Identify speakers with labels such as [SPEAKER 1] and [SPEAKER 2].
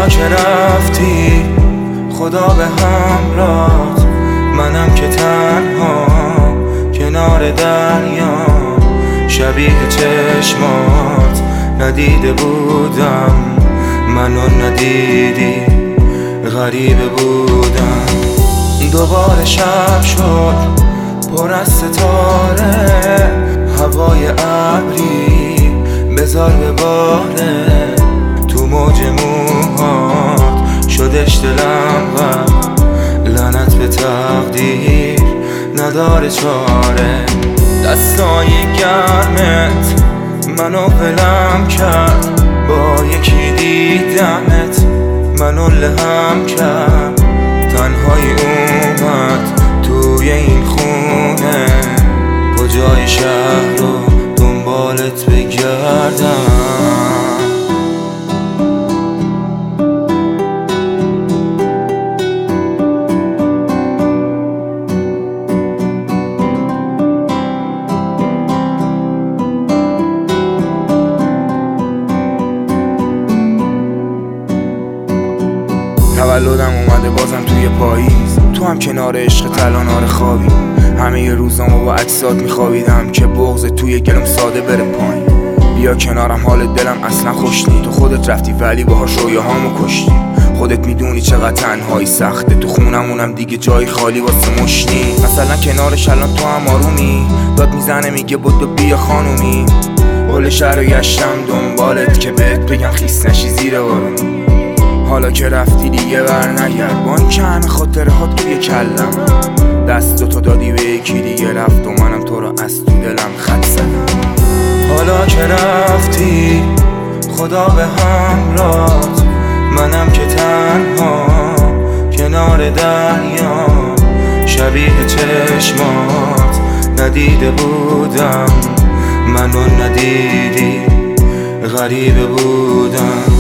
[SPEAKER 1] حالا که رفتی خدا به همراهت، منم که تنها کنار دریا، شبیه چشمات ندیده بودم، منو ندیدی غریبه بودم. دوباره شب شد پر از ستاره، هوای ابری بذار بباره، تو موج موهات شدش دلم غرق، لعنت به تقدیر نداره چاره. دستای گرمت منو ولم کرد، با یکی دیدمت منو لهم کرد، تنهایی اومد توی این خونه، کجای شهر رو دنبالت بگردم. تولدم اومده بازم توی پاییز، تو هم کنار عشق تلانار خوابی، همه ی روزامو با عکسات میخوابیدم که بغض توی گلم ساده بره پایین. بیا کنارم حال دلم اصلا خوش نی، تو خودت رفتی ولی باهاش رویاهامو کشتی، خودت میدونی چقدر تنهایی سخته، تو خونمونم دیگه جای خالی واسه مشتی. مثلا کنارش الان تو هم آرومی، داد میزنه میگه بدو بیا خانومی، کل شهر رو گشتم دنبالت که بهت بگم خیس نشی زیر بارونی. حالا که رفتی دیگه بر نگرد، با این که همه خاطره ها توی کلم، دستتو دادی به یکی دیگه رفت و منم تو رو از تو دلم خط زدم. حالا که رفتی خدا به همراهت، منم که تنها کنار دریا، شبیه چشمات ندیده بودم، منو ندیدی غریبه بودم.